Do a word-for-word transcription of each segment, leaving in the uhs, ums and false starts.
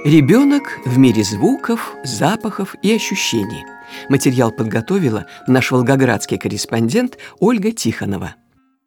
Ребенок в мире звуков, запахов и ощущений. Материал подготовила наш волгоградский корреспондент Ольга Тихонова.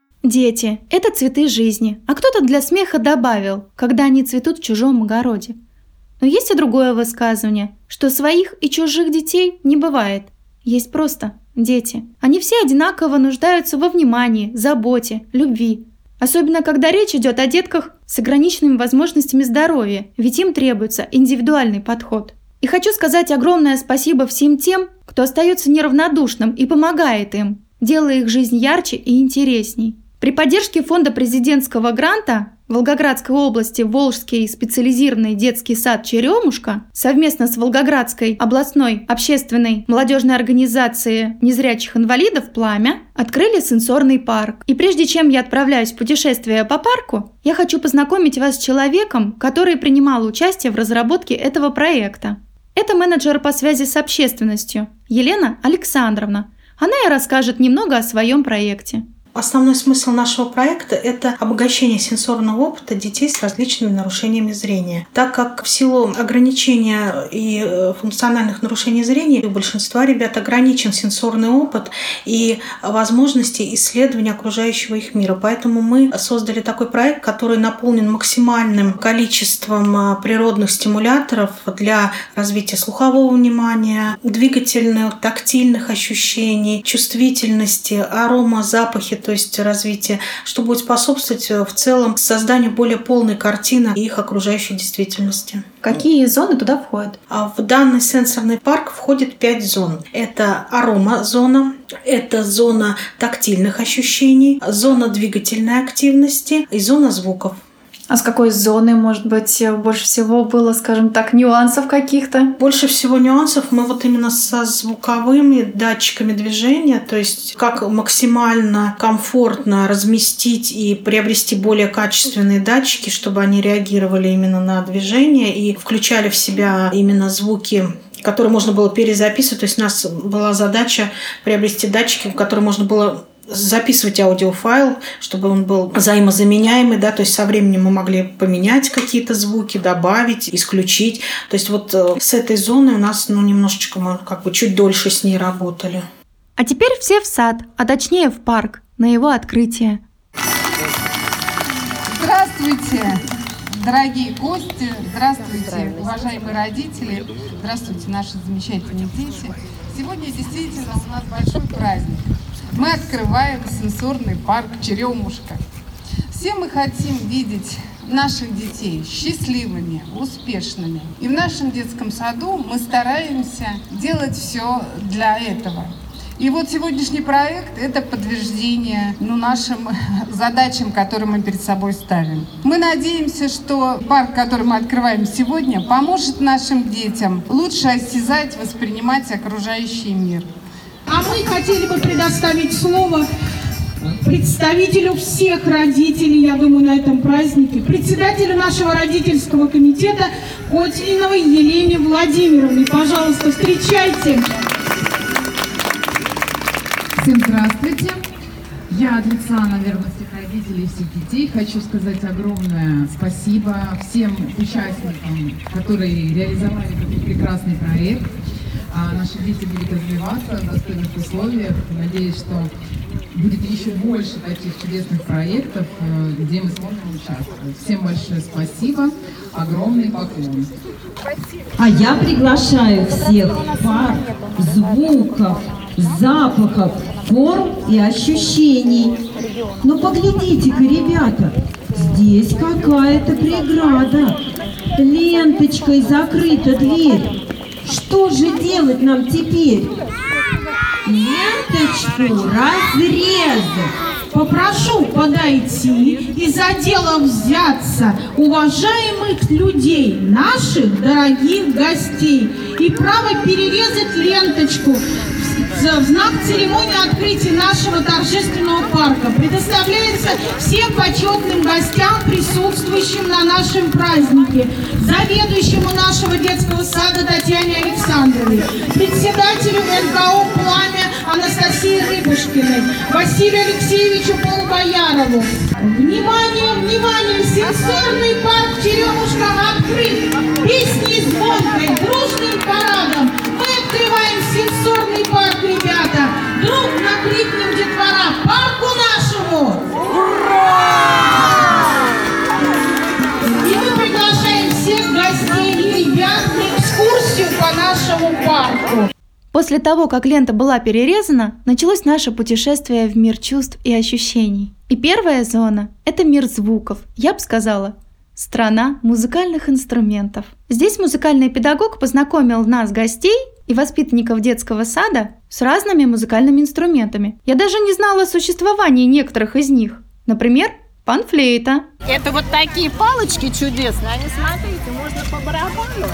Дети – это цветы жизни, а кто-то для смеха добавил, когда они цветут в чужом огороде. Но есть и другое высказывание, что своих и чужих детей не бывает. Есть просто дети. Они все одинаково нуждаются во внимании, заботе, любви. Особенно, когда речь идет о детках с ограниченными возможностями здоровья, ведь им требуется индивидуальный подход. И хочу сказать огромное спасибо всем тем, кто остается неравнодушным и помогает им, делая их жизнь ярче и интересней. При поддержке фонда президентского гранта Волгоградской области Волжский специализированный детский сад «Черемушка» совместно с Волгоградской областной общественной молодежной организацией незрячих инвалидов «Пламя» открыли сенсорный парк. И прежде чем я отправляюсь в путешествие по парку, я хочу познакомить вас с человеком, который принимал участие в разработке этого проекта. Это менеджер по связи с общественностью Елена Александровна. Она и расскажет немного о своем проекте. Основной смысл нашего проекта – это обогащение сенсорного опыта детей с различными нарушениями зрения. Так как в силу ограничения и функциональных нарушений зрения у большинства ребят ограничен сенсорный опыт и возможности исследования окружающего их мира. Поэтому мы создали такой проект, который наполнен максимальным количеством природных стимуляторов для развития слухового внимания, двигательных, тактильных ощущений, чувствительности, арома, запахи, то есть развитие, что будет способствовать в целом созданию более полной картины их окружающей действительности. Какие зоны туда входят? В данный сенсорный парк входит пять зон. Это арома-зона, это зона тактильных ощущений, зона двигательной активности и зона звуков. А с какой зоны, может быть, больше всего было, скажем так, нюансов каких-то? Больше всего нюансов мы вот именно со звуковыми датчиками движения, то есть как максимально комфортно разместить и приобрести более качественные датчики, чтобы они реагировали именно на движение и включали в себя именно звуки, которые можно было перезаписывать. То есть у нас была задача приобрести датчики, в которые можно было записывать аудиофайл, чтобы он был взаимозаменяемый, да, то есть со временем мы могли поменять какие-то звуки, добавить, исключить. То есть вот с этой зоной у нас, ну, немножечко мы как бы чуть дольше с ней работали. А теперь все в сад, а точнее в парк, на его открытие. Здравствуйте, дорогие гости, здравствуйте, уважаемые родители, здравствуйте, наши замечательные дети. Сегодня действительно у нас большой праздник. Мы открываем сенсорный парк «Черемушка». Все мы хотим видеть наших детей счастливыми, успешными. И в нашем детском саду мы стараемся делать все для этого. И вот сегодняшний проект – это подтверждение ну, нашим задачам, которые мы перед собой ставим. Мы надеемся, что парк, который мы открываем сегодня, поможет нашим детям лучше осязать, воспринимать окружающий мир. А мы хотели бы предоставить слово представителю всех родителей, я думаю, на этом празднике, председателю нашего родительского комитета Котининовой Елене Владимировне. Пожалуйста, встречайте. Всем здравствуйте. Я от лица, наверное, всех родителей и всех детей хочу сказать огромное спасибо всем участникам, которые реализовали этот прекрасный проект. А наши дети будут развиваться в достойных условиях. Надеюсь, что будет еще больше таких чудесных проектов, где мы сможем участвовать. Всем большое спасибо, огромный поклон. А я приглашаю всех в парк звуков, запахов, форм и ощущений. Но поглядите-ка, ребята, здесь какая-то преграда. Ленточкой закрыта дверь. Что же делать нам теперь? Ленточку разрезать. Попрошу подойти и за дело взяться уважаемых людей, наших дорогих гостей, и право перерезать ленточку в знак церемонии открытия нашего торжественного парка предоставляется всем почетным гостям, присутствующим на нашем празднике, заведующему нашего детского сада Татьяне Александровне, председателю эн ка о «Пламя» Анастасии Рыбушкиной, Василию Алексеевичу Полубоярову. Внимание, внимание! Сенсорный парк «Черемушка» открыт! Песни звонкой, дружным парадом! Мы открываем сенсорный парк, ребята! Дружно крикнем детвора: парку нашему! Ура! И мы приглашаем всех гостей и ребят на экскурсию по нашему парку. После того, как лента была перерезана, началось наше путешествие в мир чувств и ощущений. И первая зона – это мир звуков, я бы сказала, страна музыкальных инструментов. Здесь музыкальный педагог познакомил нас, гостей и воспитанников детского сада, с разными музыкальными инструментами. Я даже не знала о существовании некоторых из них. Например, панфлейта. Это вот такие палочки чудесные, они, смотрите, можно по барабану.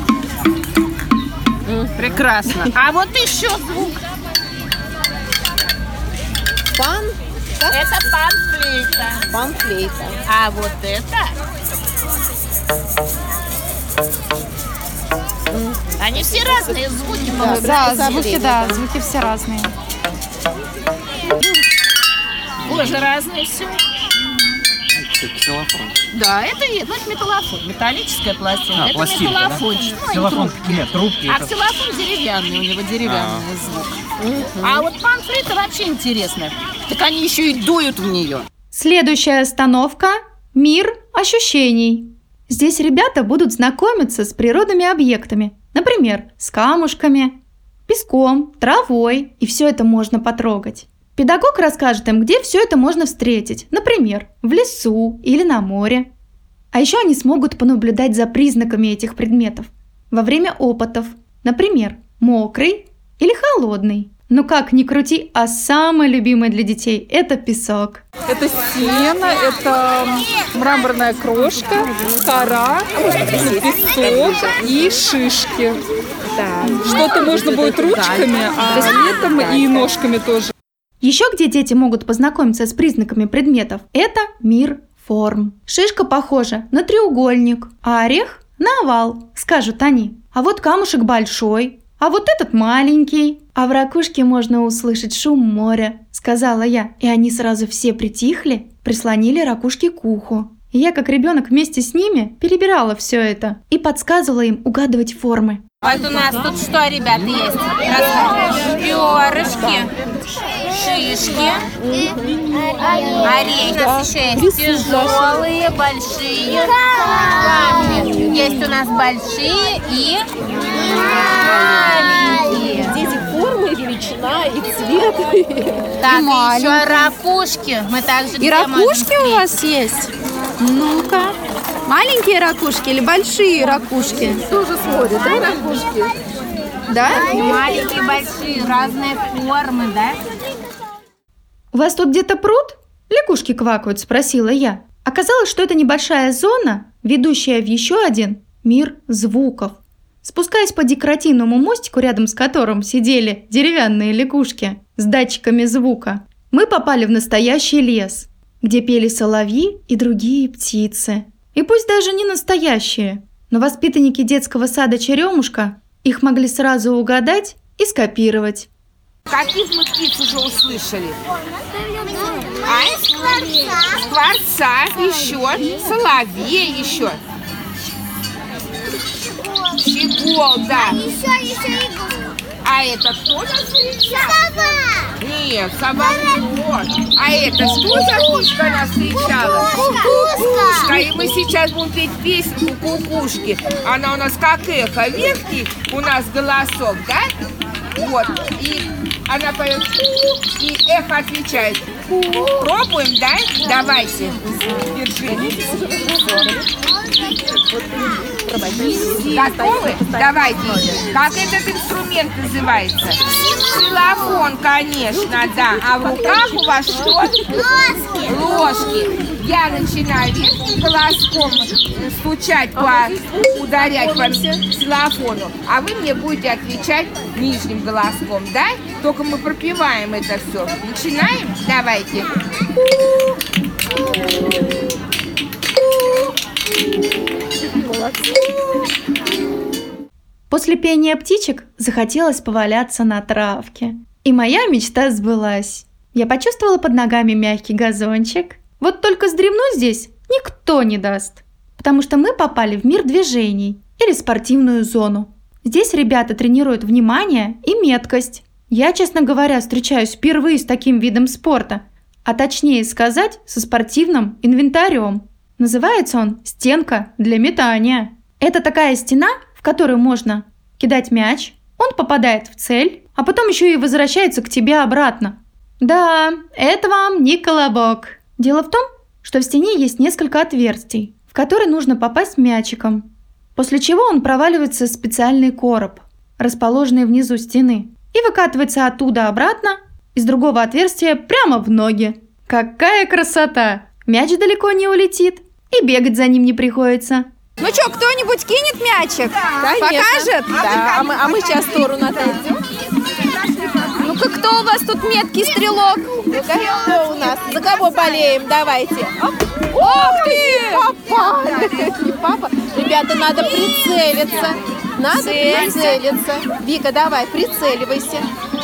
Прекрасно. А вот еще звук. Пан? Это панфлейта. Панфлейта. А вот это... Они все разные звуки. Да, да, да, звуки, да, звуки все разные. Тоже разные все. Ксилофон. Да, это, ну, это металлофон, металлическая пластинка. А, это пластинка, металлофончик. да? Ксилофон, нет, трубки. А это... ксилофон деревянный, у него деревянный А. звук. Угу. А вот панфлейта вообще интересная. Так они еще и дуют в нее. Следующая остановка – мир ощущений. Здесь ребята будут знакомиться с природными объектами, например, с камушками, песком, травой, и все это можно потрогать. Педагог расскажет им, где все это можно встретить, например, в лесу или на море. А еще они смогут понаблюдать за признаками этих предметов во время опытов, например, мокрый или холодный. Но как ни крути, а самый любимый для детей – это песок. Это сено, это мраморная крошка, кора, песок и шишки. Что-то можно будет ручками, а летом и ножками тоже. Еще где дети могут познакомиться с признаками предметов – это мир форм. Шишка похожа на треугольник, а орех – на овал, скажут они. А вот камушек большой, а вот этот маленький. А в ракушке можно услышать шум моря, сказала я. И они сразу все притихли, прислонили ракушки к уху. И я, как ребенок, вместе с ними перебирала все это и подсказывала им угадывать формы. Вот у нас тут что, ребята, есть? Перышки, шишки, орехи. У нас еще есть тяжелые, большие камни. Есть у нас большие и маленькие. Дети, формы, величина и цвет. Так, и еще ракушки. Мы также И ракушки у вас есть? Ну-ка. Маленькие ракушки или большие ракушки? Тоже смотрят, да, ракушки? Да? Маленькие, большие, разные формы, да? «У вас тут где-то пруд? Лягушки квакают?» – спросила я. Оказалось, что это небольшая зона, ведущая в еще один мир звуков. Спускаясь по декоративному мостику, рядом с которым сидели деревянные лягушки с датчиками звука, мы попали в настоящий лес, где пели соловьи и другие птицы. И пусть даже не настоящие, но воспитанники детского сада «Черемушка» их могли сразу угадать и скопировать. Каких мы птиц уже услышали? А? Скворца, еще, соловей еще. Щегол, да. Еще, еще А это кто нас встречал? сова. Нет, сова вот. А это что за птичка нас встречала? Кукушка. И мы сейчас будем петь песенку кукушки. Она у нас как эхо. Ветки у нас голосок, да? Вот. И она поет ку, и эхо отвечает ку. Пробуем, да? Давайте. Держи. Готовы? Давайте. Как этот инструмент называется? Ксилофон, конечно, да. А в руках у вас что? Ложки. Ложки. Я начинаю верхним голоском стучать, по, ударять по ксилофону, а вы мне будете отвечать нижним голоском, да? Только мы пропеваем это все. Начинаем? Давайте. После пения птичек захотелось поваляться на травке. И моя мечта сбылась. Я почувствовала под ногами мягкий газончик. Вот только вздремнуть здесь никто не даст. Потому что мы попали в мир движений или спортивную зону. Здесь ребята тренируют внимание и меткость. Я, честно говоря, встречаюсь впервые с таким видом спорта, а точнее сказать, со спортивным инвентарем. Называется он «Стенка для метания». Это такая стена, в которой можно кидать мяч, он попадает в цель, а потом еще и возвращается к тебе обратно. Да, это вам не колобок. Дело в том, что в стене есть несколько отверстий, в которые нужно попасть мячиком, после чего он проваливается в специальный короб, расположенный внизу стены, и выкатывается оттуда обратно из другого отверстия прямо в ноги. Какая красота! Мяч далеко не улетит, и бегать за ним не приходится. Ну что, кто-нибудь кинет мячик? Да, покажет? Да, а мы, а мы сейчас в сторону отойдем. Ну-ка, кто у вас тут меткий стрелок? Ну-ка, кто у нас? За кого болеем? Давайте. Оп. Ох ты! Попали! Папа. Ребята, надо прицелиться. Надо прицелиться. Вика, давай, прицеливайся.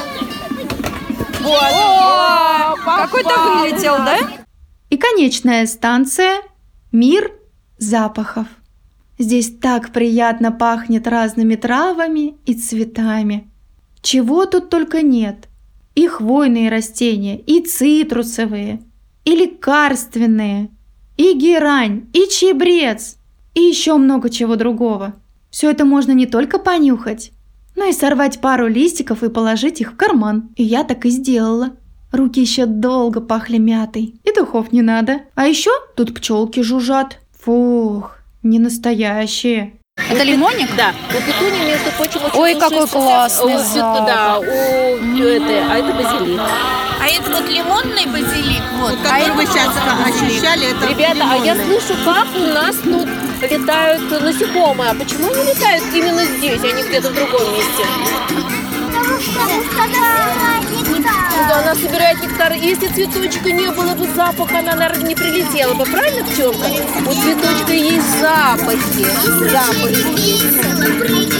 Вот. О, какой-то вылетел, да? И конечная станция – мир запахов. Здесь так приятно пахнет разными травами и цветами. Чего тут только нет. И хвойные растения, и цитрусовые, и лекарственные, и герань, и чебрец, и еще много чего другого. Все это можно не только понюхать, но и сорвать пару листиков и положить их в карман. И я так и сделала. Руки еще долго пахли мятой, и духов не надо. А еще тут пчелки жужжат. Фух, не настоящие. Это лимонник? Да. У петуни, между прочим, очень Ой, какой классный у, запах. Да, у, это, а это базилик. А это вот лимонный базилик. Вот, а это вы сейчас ощущали, это Ребята, лимонный. А я слышу, как у нас тут летают насекомые. А почему они летают именно здесь, а не где-то в другом месте? Да, она собирает нектар. Если цветочка не было бы запаха, она, наверное, не прилетела бы. Правильно, пчелка? У цветочка есть запахи. Запахи.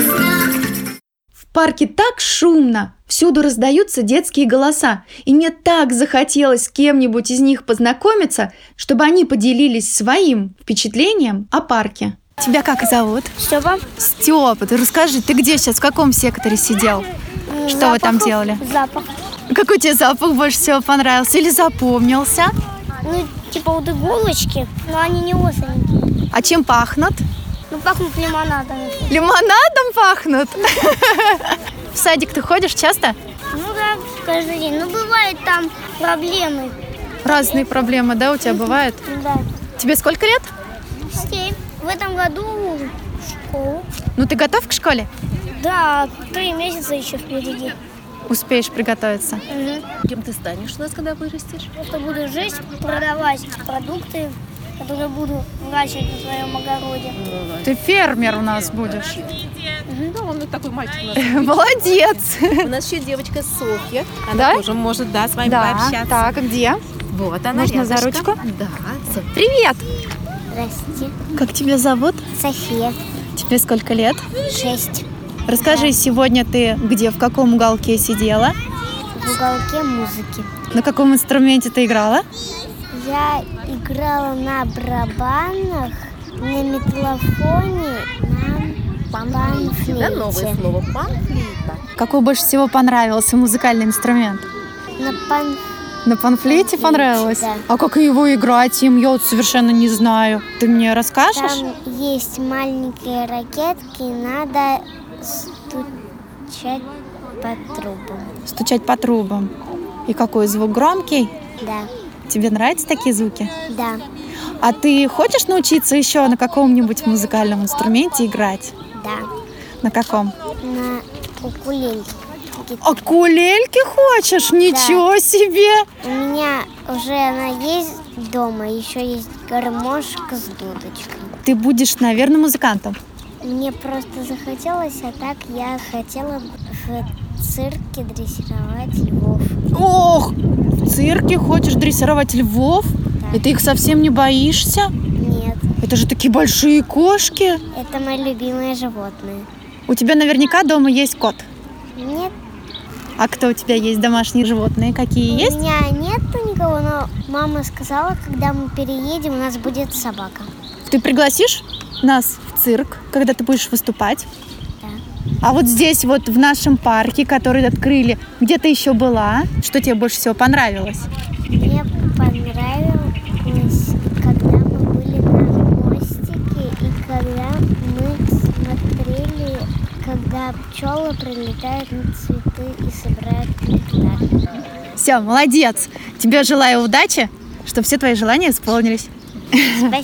В парке так шумно. Всюду раздаются детские голоса. И мне так захотелось с кем-нибудь из них познакомиться, чтобы они поделились своим впечатлением о парке. Тебя как зовут? Степа. Степа, ты расскажи, ты где сейчас, в каком секторе сидел? Что Запахов, вы там делали? Запах. Какой тебе запах больше всего понравился или запомнился? Ну, типа вот иголочки, но они не остренькие. А чем пахнут? Ну, пахнут лимонадом. Лимонадом пахнут? В садик ты ходишь часто? Ну да, каждый день. Ну, бывают там проблемы. Разные проблемы, да, у тебя бывают? Да. Тебе сколько лет? Семь. В этом году в школу. Ну, ты готов к школе? Да, три месяца еще впереди. Успеешь приготовиться. Угу. Кем ты станешь у нас, когда вырастешь? Просто буду жить, продавать продукты, которые буду выращивать на своем огороде. Ты фермер у нас будешь. Угу. Да, он такой мальчик у нас. Молодец. У нас еще девочка Софья. Она Да? тоже может, да, с вами Да, пообщаться. так, а где? Вот она. Можно за рядышком. ручку? Да. Софья. Привет. Здрасте. Как тебя зовут? София. Тебе сколько лет? Шесть. Расскажи, сегодня ты где, в каком уголке сидела? В уголке музыки. На каком инструменте ты играла? Я играла на барабанах, на металлофоне, на панфлейте. Да, новое слово панфлейта. Какой больше всего понравился музыкальный инструмент? На пан... На панфлейте понравилось? Да. А как его играть им? Я вот совершенно не знаю. Ты мне расскажешь? Там есть маленькие ракетки, надо стучать по трубам. Стучать по трубам. И какой звук громкий? Да. Тебе нравятся такие звуки? Да. А ты хочешь научиться еще на каком-нибудь музыкальном инструменте играть? Да. На каком? На укулельке. А кулельки хочешь? Ничего Да. себе! У меня уже она есть дома, еще есть гармошка с дудочкой. Ты будешь, наверное, музыкантом. Мне просто захотелось, а так я хотела в цирке дрессировать львов. Ох, в цирке хочешь дрессировать львов? Да. И ты их совсем не боишься? Нет, Это же такие большие кошки. это мои любимые животные. У тебя наверняка дома есть кот. Нет, А кто у тебя есть? Домашние животные какие есть? У меня нету никого, но мама сказала, когда мы переедем, у нас будет собака. Ты пригласишь нас в цирк, когда ты будешь выступать? Да. А вот здесь, вот в нашем парке, который открыли, где ты еще была? Что тебе больше всего понравилось? Мне понравилось, когда мы были на мостике и когда мы смотрели, когда пчелы прилетают на цветы и собирают нектар. Все, молодец! Тебе желаю удачи, чтобы все твои желания исполнились. Спасибо.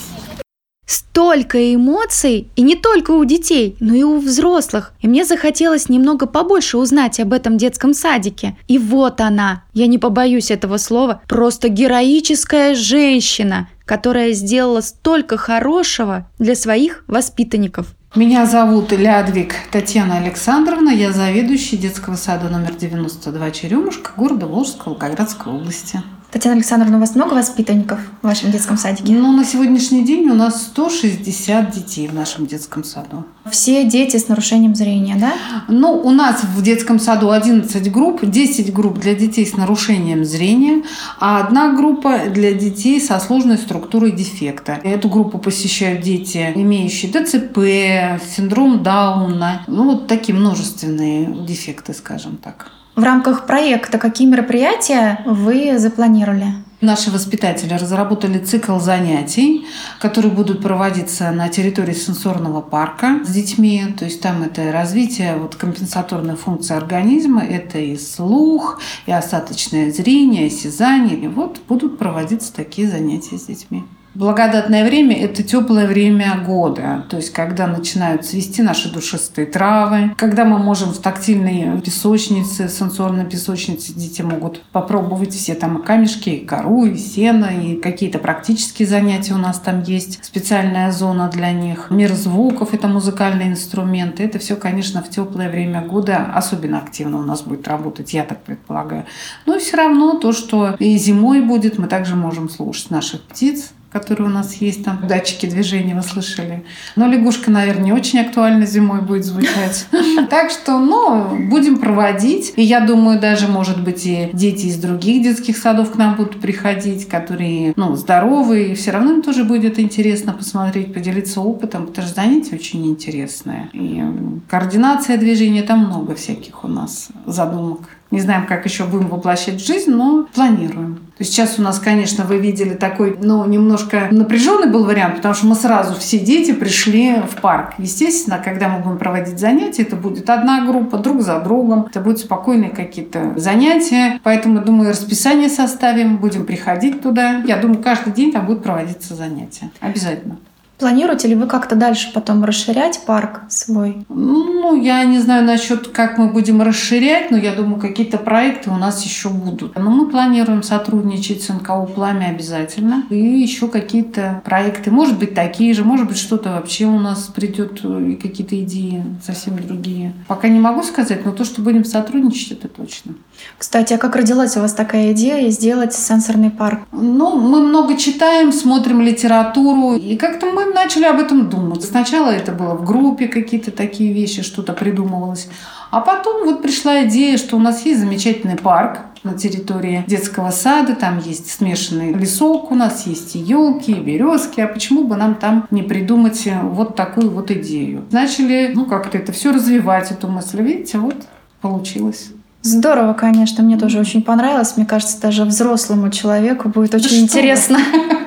Столько эмоций, и не только у детей, но и у взрослых. И мне захотелось немного побольше узнать об этом детском садике. И вот она, я не побоюсь этого слова, просто героическая женщина, которая сделала столько хорошего для своих воспитанников. Меня зовут Лядвиг Татьяна Александровна, я заведующий детского сада номер девяносто два «Черемушка» города Волжска, Волгоградской области. Татьяна Александровна, у вас много воспитанников в вашем детском садике? Ну, на сегодняшний день у нас сто шестьдесят детей в нашем детском саду. Все дети с нарушением зрения, да? Ну, у нас в детском саду одиннадцать групп, десять групп для детей с нарушением зрения, а одна группа для детей со сложной структурой дефекта. Эту группу посещают дети, имеющие ДЦП, синдром Дауна, ну, вот такие множественные дефекты, скажем так. В рамках проекта какие мероприятия вы запланировали? Наши воспитатели разработали цикл занятий, которые будут проводиться на территории сенсорного парка с детьми. То есть там это развитие вот, компенсаторной функции организма, это и слух, и остаточное зрение, и осязание. И вот будут проводиться такие занятия с детьми. Благодатное время – это теплое время года, то есть когда начинают цвести наши душистые травы, когда мы можем в тактильной песочнице, в сенсорной песочнице дети могут попробовать все там и камешки, и кору, и сено, и какие-то практические занятия у нас там есть, специальная зона для них. Мир звуков – это музыкальные инструменты. Это все, конечно, в теплое время года особенно активно у нас будет работать, я так предполагаю. Но все равно то, что и зимой будет, мы также можем слушать наших птиц, которые у нас есть, там датчики движения, вы слышали. Но лягушка, наверное, не очень актуальна зимой будет звучать. Так что, ну, будем проводить. И я думаю, даже, может быть, и дети из других детских садов к нам будут приходить, которые, ну, здоровые. И все равно им тоже будет интересно посмотреть, поделиться опытом, потому что занятие очень интересное. И координация движения, там много всяких у нас задумок. Не знаем, как еще будем воплощать в жизнь, но планируем. То есть сейчас у нас, конечно, вы видели такой, ну, немножко напряженный был вариант, потому что мы сразу все дети пришли в парк. Естественно, когда мы будем проводить занятия, это будет одна группа, друг за другом. Это будут спокойные какие-то занятия. Поэтому, думаю, расписание составим, будем приходить туда. Я думаю, каждый день там будут проводиться занятия. Обязательно. Планируете ли вы как-то дальше потом расширять парк свой? Ну, я не знаю насчет, как мы будем расширять, но я думаю, какие-то проекты у нас еще будут. Но мы планируем сотрудничать с эн ка о «Пламя» обязательно. И еще какие-то проекты, может быть, такие же, может быть, что-то вообще у нас придет, и какие-то идеи совсем другие. Пока не могу сказать, но то, что будем сотрудничать, это точно. Кстати, а как родилась у вас такая идея сделать сенсорный парк? Ну, мы много читаем, смотрим литературу, и как-то мы начали об этом думать. Сначала это было в группе какие-то такие вещи, что-то придумывалось. А потом вот пришла идея, что у нас есть замечательный парк на территории детского сада, там есть смешанный лесок, у нас есть и елки, и березки, а почему бы нам там не придумать вот такую вот идею? Начали, ну, как-то это все развивать, эту мысль, видите, вот получилось. Здорово, конечно, мне тоже очень понравилось. Мне кажется, даже взрослому человеку будет очень интересно.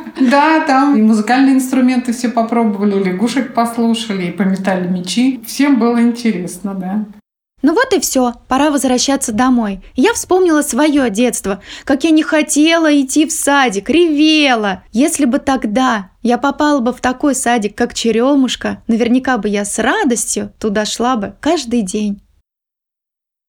Да, там и музыкальные инструменты все попробовали, лягушек послушали, и пометали мячи. Всем было интересно, да. Ну вот и все, пора возвращаться домой. Я вспомнила свое детство, как я не хотела идти в садик, ревела. Если бы тогда я попала бы в такой садик, как Черемушка, наверняка бы я с радостью туда шла бы каждый день.